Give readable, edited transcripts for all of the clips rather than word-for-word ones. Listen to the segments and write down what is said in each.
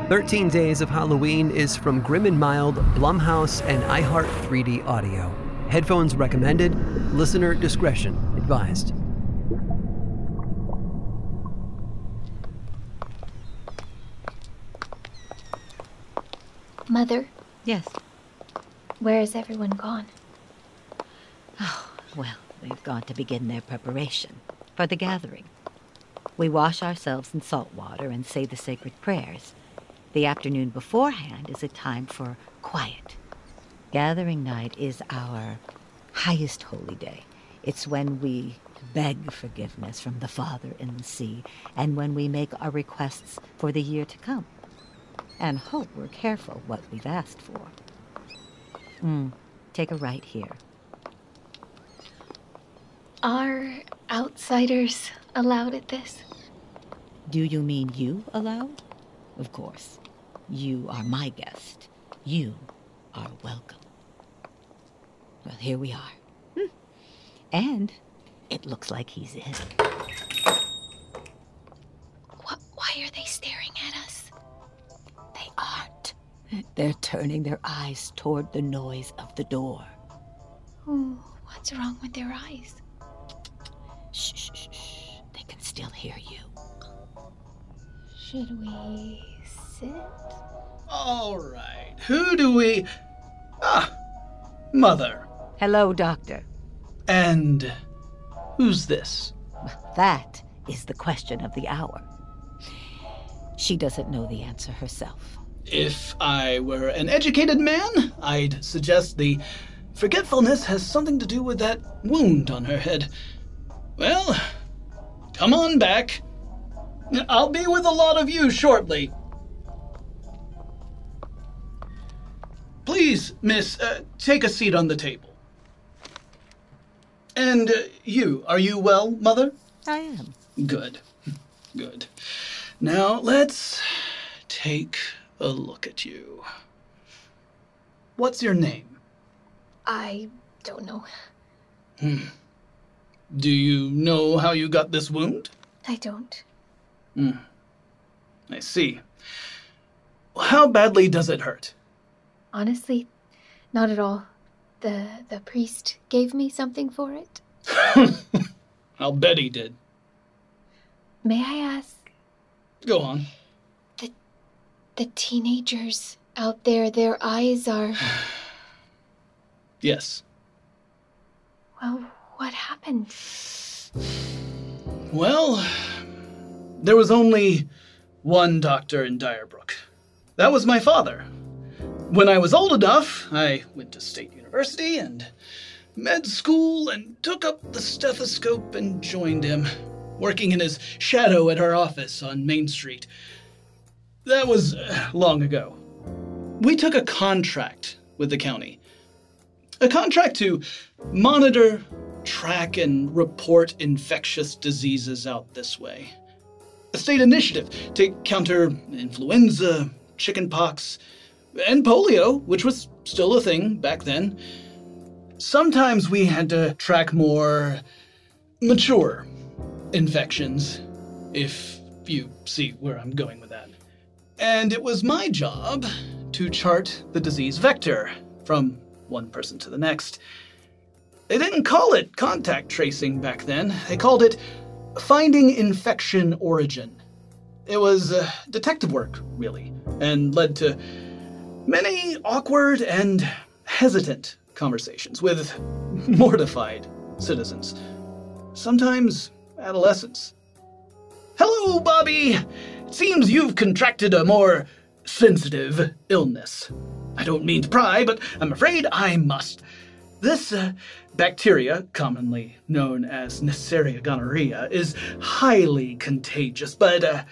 13 Days of Halloween is from Grim and Mild, Blumhouse, and iHeart 3D Audio. Headphones recommended. Listener discretion advised. Mother? Yes? Where has everyone gone? Oh, well, they've gone to begin their preparation for the gathering. We wash ourselves in salt water and say the sacred prayers. The afternoon beforehand is a time for quiet. Gathering night is our highest holy day. It's when we beg forgiveness from the Father in the sea, and when we make our requests for the year to come, and hope we're careful what we've asked for. Take a right here. Are outsiders allowed at this? Do you mean you allowed? Of course. You are my guest. You are welcome. Well, here we are. And it looks like he's in. Why are they staring at us? They aren't. They're turning their eyes toward the noise of the door. Oh, what's wrong with their eyes? Shh, shh, shh, shh. They can still hear you. Should we sit? All right. Who do we... Mother. Hello, Doctor. And who's this? That is the question of the hour. She doesn't know the answer herself. If I were an educated man, I'd suggest the forgetfulness has something to do with that wound on her head. Well, come on back. I'll be with a lot of you shortly. Please, miss, take a seat on the table. And are you well, Mother? I am. Good. Good. Now, let's take a look at you. What's your name? I don't know. Do you know how you got this wound? I don't. I see. How badly does it hurt? Honestly, not at all. The priest gave me something for it. I'll bet he did. May I ask? Go on. The teenagers out there, their eyes are... Yes. Well, what happened? Well, there was only one doctor in Dyrebrook. That was my father. When I was old enough, I went to State University and med school and took up the stethoscope and joined him, working in his shadow at our office on Main Street. That was long ago. We took a contract with the county. A contract to monitor, track, and report infectious diseases out this way. A state initiative to counter influenza, chickenpox, and polio, which was still a thing back then. Sometimes we had to track more mature infections, if you see where I'm going with that. And it was my job to chart the disease vector from one person to the next. They didn't call it contact tracing back then. They called it finding infection origin. It was detective work, really, and led to many awkward and hesitant conversations with mortified citizens, sometimes adolescents. Hello, Bobby! It seems you've contracted a more sensitive illness. I don't mean to pry, but I'm afraid I must. This bacteria, commonly known as Neisseria gonorrhea, is highly contagious, but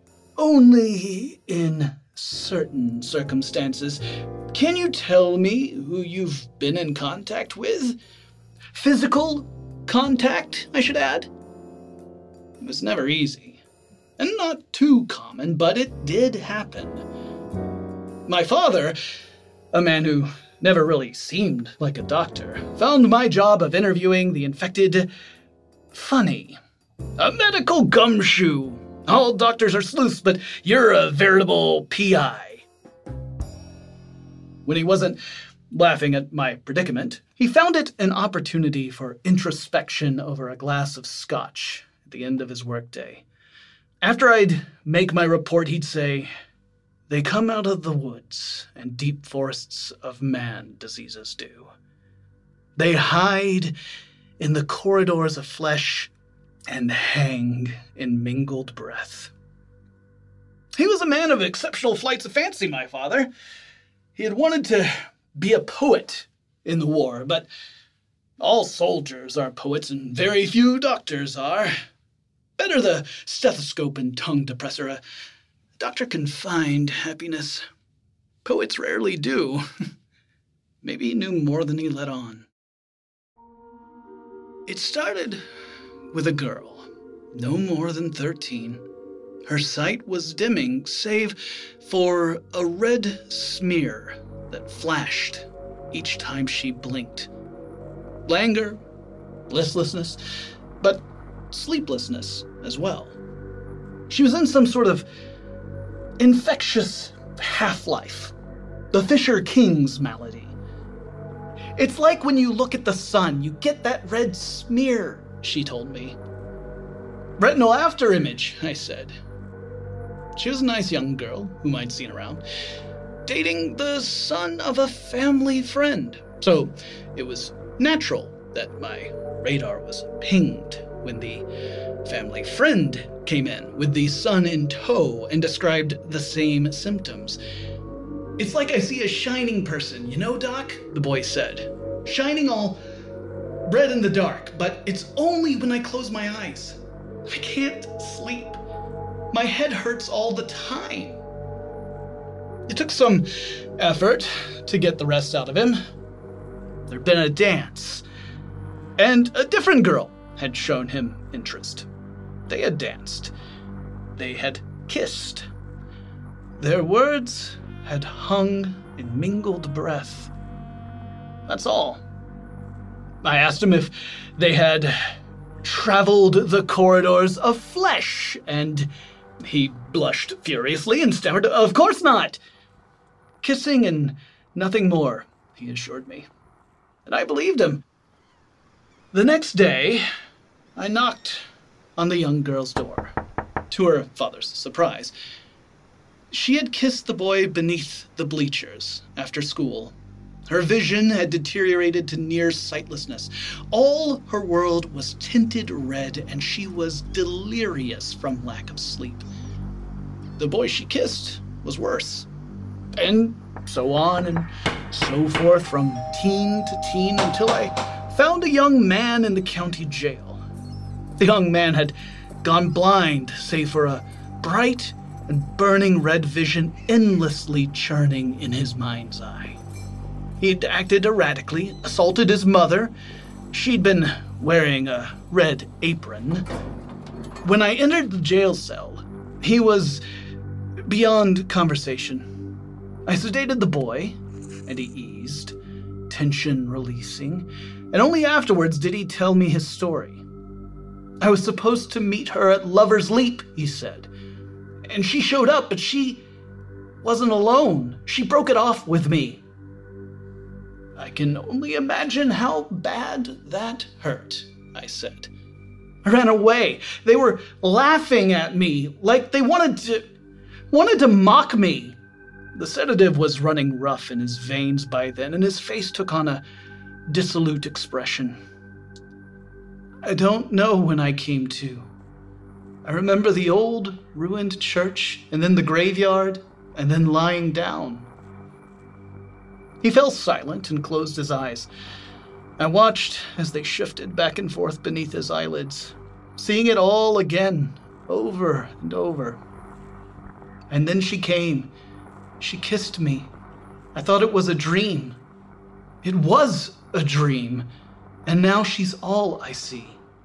only in certain circumstances. Can you tell me who you've been in contact with? Physical contact, I should add. It was never easy, and not too common, but it did happen. My father, a man who never really seemed like a doctor, found my job of interviewing the infected funny. A medical gumshoe. All doctors are sleuths, but you're a veritable PI. When he wasn't laughing at my predicament, he found it an opportunity for introspection over a glass of scotch at the end of his workday. After I'd make my report, he'd say, "They come out of the woods and deep forests of man, diseases do. They hide in the corridors of flesh and hang in mingled breath." He was a man of exceptional flights of fancy, my father. He had wanted to be a poet in the war, but all soldiers are poets and very few doctors are. Better the stethoscope and tongue depressor. A doctor can find happiness. Poets rarely do. Maybe he knew more than he let on. It started with a girl, no more than 13. Her sight was dimming, save for a red smear that flashed each time she blinked. Languor, listlessness, but sleeplessness as well. She was in some sort of infectious half-life, the Fisher King's malady. "It's like when you look at the sun, you get that red smear," she told me. "Retinal afterimage," I said. She was a nice young girl whom I'd seen around, dating the son of a family friend. So it was natural that my radar was pinged when the family friend came in with the son in tow and described the same symptoms. "It's like I see a shining person, you know, Doc?" the boy said. "Shining all red in the dark, but it's only when I close my eyes. I can't sleep. My head hurts all the time." It took some effort to get the rest out of him. There'd been a dance, and a different girl had shown him interest. They had danced. They had kissed. Their words had hung in mingled breath. That's all. I asked him if they had traveled the corridors of flesh, and he blushed furiously and stammered, "Of course not." "Kissing and nothing more," he assured me. And I believed him. The next day, I knocked on the young girl's door, to her father's surprise. She had kissed the boy beneath the bleachers after school. Her vision had deteriorated to near sightlessness. All her world was tinted red, and she was delirious from lack of sleep. The boy she kissed was worse. And so on and so forth, from teen to teen, until I found a young man in the county jail. The young man had gone blind, save for a bright and burning red vision endlessly churning in his mind's eye. He'd acted erratically, assaulted his mother. She'd been wearing a red apron. When I entered the jail cell, he was beyond conversation. I sedated the boy, and he eased, tension releasing, and only afterwards did he tell me his story. "I was supposed to meet her at Lover's Leap," he said, "and she showed up, but she wasn't alone. She broke it off with me." "I can only imagine how bad that hurt," I said. I ran away. They were laughing at me like they wanted to mock me. The sedative was running rough in his veins by then, and his face took on a dissolute expression. I don't know when I came to. I remember the old, ruined church, and then the graveyard, and then lying down. He fell silent and closed his eyes. I watched as they shifted back and forth beneath his eyelids, seeing it all again, over and over. And then she came. She kissed me. I thought it was a dream. It was a dream, and now she's all I see.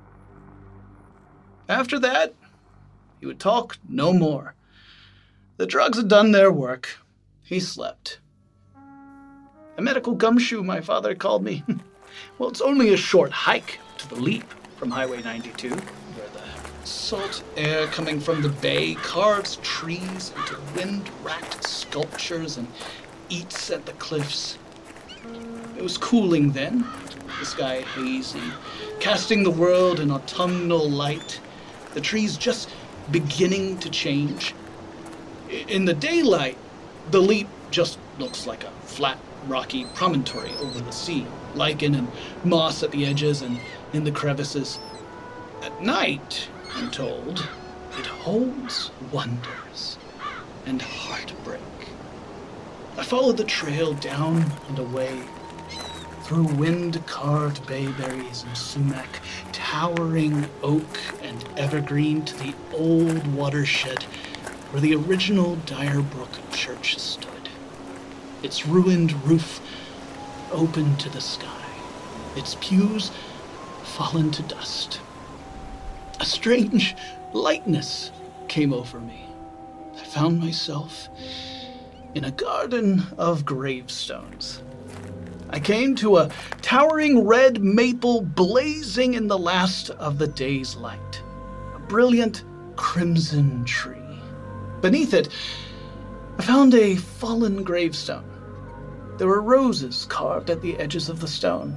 After that, he would talk no more. The drugs had done their work. He slept. A medical gumshoe, my father called me. Well, it's only a short hike to the Leap from Highway 92, where the Salt air coming from the bay carves trees into wind-racked sculptures and eats at the cliffs. It was cooling then, the sky hazy, casting the world in autumnal light, the trees just beginning to change. In the daylight, the leap just looks like a flat, rocky promontory over the sea, lichen and moss at the edges and in the crevices. At night, I'm told, it holds wonders and heartbreak. I followed the trail down and away, through wind-carved bayberries and sumac, towering oak and evergreen to the old watershed where the original Direbrook Church stood, its ruined roof open to the sky, its pews fallen to dust. A strange lightness came over me. I found myself in a garden of gravestones. I came to a towering red maple blazing in the last of the day's light, a brilliant crimson tree. Beneath it, I found a fallen gravestone. There were roses carved at the edges of the stone.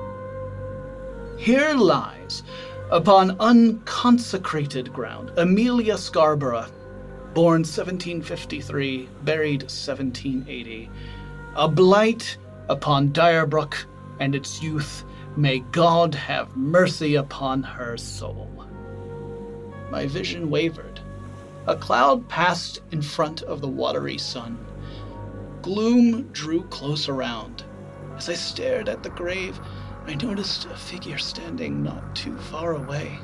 Here lies, upon unconsecrated ground, Amelia Scarborough, born 1753, buried 1780. A blight upon Direbrook and its youth. May God have mercy upon her soul. My vision wavered. A cloud passed in front of the watery sun. Gloom drew close around. As I stared at the grave, I noticed a figure standing not too far away.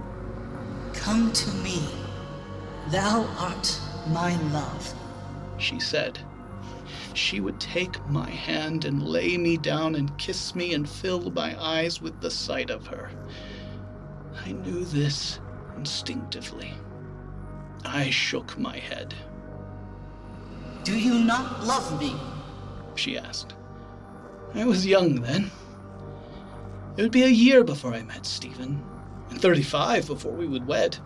"Come to me. Thou art my love," she said. She would take my hand and lay me down and kiss me and fill my eyes with the sight of her. I knew this instinctively. I shook my head. "Do you not love me?" she asked. I was young then. It would be a year before I met Stephen, and 35 before we would wed.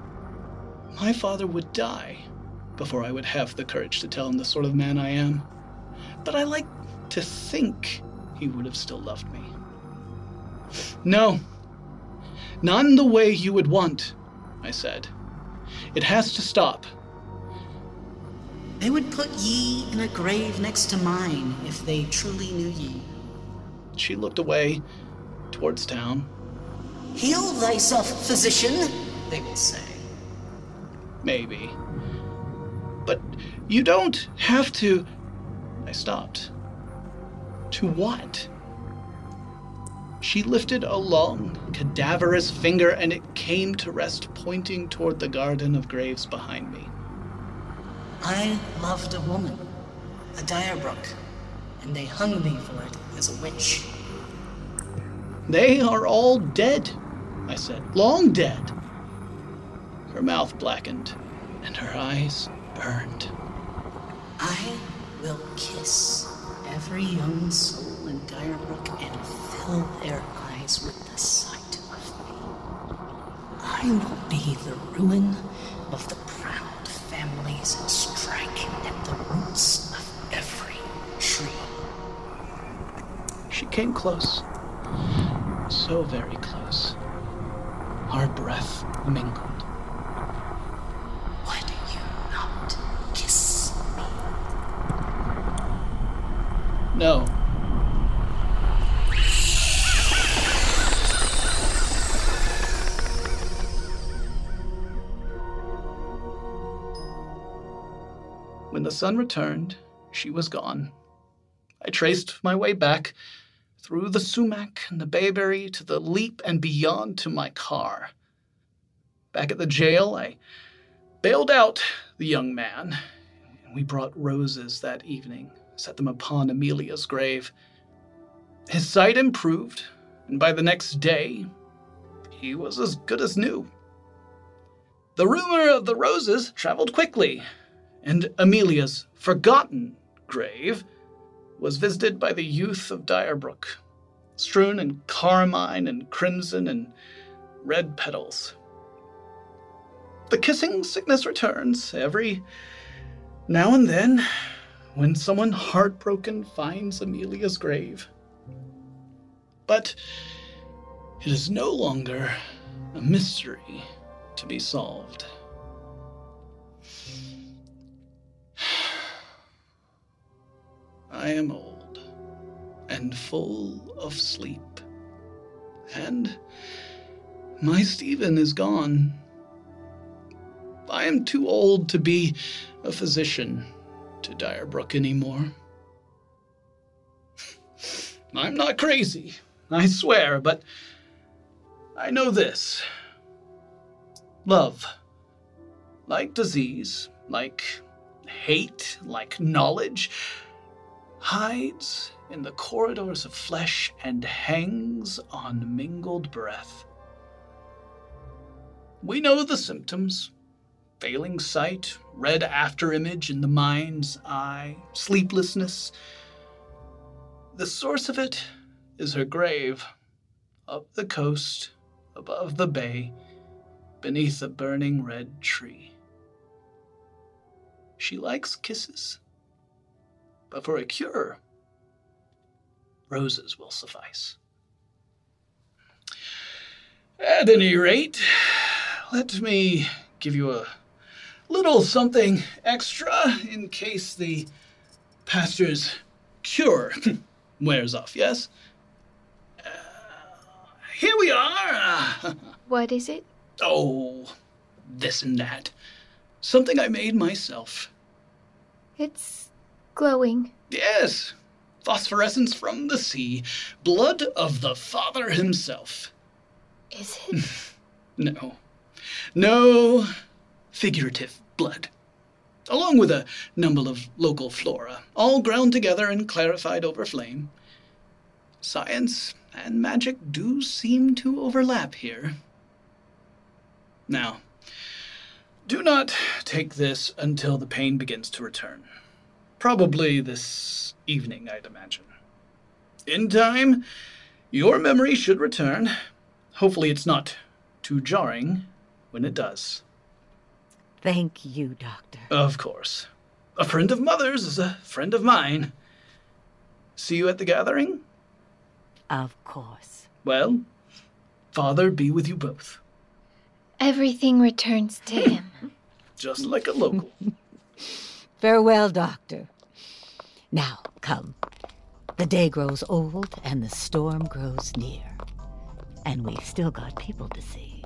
My father would die before I would have the courage to tell him the sort of man I am. But I like to think he would have still loved me. "No, not in the way you would want," I said. "It has to stop." "They would put ye in a grave next to mine if they truly knew ye." She looked away towards town. "Heal thyself, physician," they would say. Maybe. But you don't have to... I stopped. To what? She lifted a long, cadaverous finger and it came to rest pointing toward the garden of graves behind me. "I loved a woman, a Direbrook, and they hung me for it as a witch." "They are all dead," I said. "Long dead." Her mouth blackened, and her eyes burned. "I will kiss every young soul in Direbrook and fill their eyes with the sight of me. I will be the ruin of the proud families and strike at the roots of every tree." She came close. So very close. Our breath mingled. "Would you not kiss me?" No. When the sun returned, she was gone. I traced my way back, through the sumac and the bayberry to the leap and beyond to my car. Back at the jail, I bailed out the young man, and we brought roses that evening, set them upon Amelia's grave. His sight improved, and by the next day, he was as good as new. The rumor of the roses traveled quickly, and Amelia's forgotten grave was visited by the youth of Direbrook, strewn in carmine and crimson and red petals. The kissing sickness returns every now and then when someone heartbroken finds Amelia's grave. But it is no longer a mystery to be solved. I am old and full of sleep, and my Stephen is gone. I am too old to be a physician to Direbrook anymore. I'm not crazy, I swear, but I know this. Love, like disease, like hate, like knowledge, hides in the corridors of flesh and hangs on mingled breath. We know the symptoms: failing sight, red afterimage in the mind's eye, sleeplessness. The source of it is her grave, up the coast, above the bay, beneath a burning red tree. She likes kisses, but for a cure, roses will suffice. At any rate, let me give you a little something extra in case the pastor's cure wears off, yes? Here we are. What is it? Oh, this and that. Something I made myself. It's glowing. Yes, phosphorescence from the sea. Blood of the Father himself. Is it? No figurative blood. Along with a number of local flora, all ground together and clarified over flame. Science and magic do seem to overlap here. Now, do not take this until the pain begins to return. Probably this evening, I'd imagine. In time, your memory should return. Hopefully it's not too jarring when it does. Thank you, Doctor. Of course. A friend of Mother's is a friend of mine. See you at the gathering? Of course. Well, Father be with you both. Everything returns to him. Just like a local. Farewell, Doctor. Now, come. The day grows old and the storm grows near. And we've still got people to see.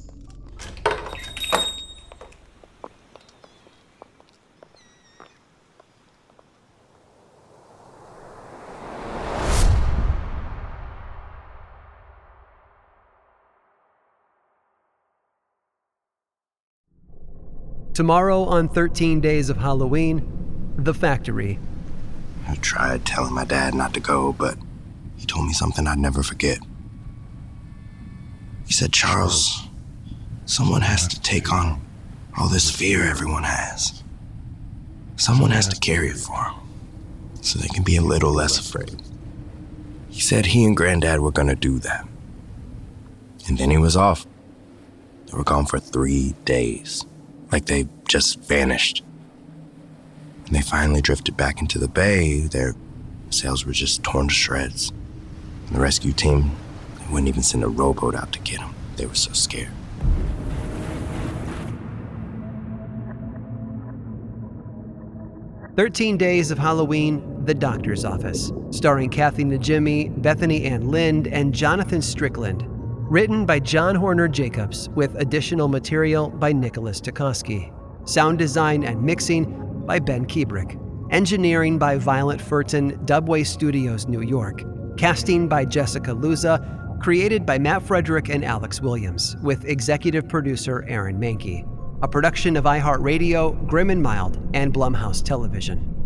Tomorrow on 13 Days of Halloween, The Factory. I tried telling my dad not to go, but he told me something I'd never forget. He said, Charles, someone has to take on all this fear everyone has. Someone has to carry it for them, so they can be a little less afraid. He said he and Granddad were gonna do that. And then he was off. They were gone for 3 days. Like they just vanished. When they finally drifted back into the bay, their sails were just torn to shreds. And the rescue team, they wouldn't even send a rowboat out to get them. They were so scared. "13 Days of Halloween, The Doctor's Office", starring Kathy Najimy, Bethany Ann Lind, and Jonathan Strickland. Written by John Horner Jacobs, with additional material by Nicholas Tukoski. Sound design and mixing by Ben Kubrick. Engineering by Violet Furton, Dubway Studios, New York. Casting by Jessica Luza. Created by Matt Frederick and Alex Williams, with executive producer Aaron Mahnke. A production of iHeartRadio, Grim and Mild, and Blumhouse Television.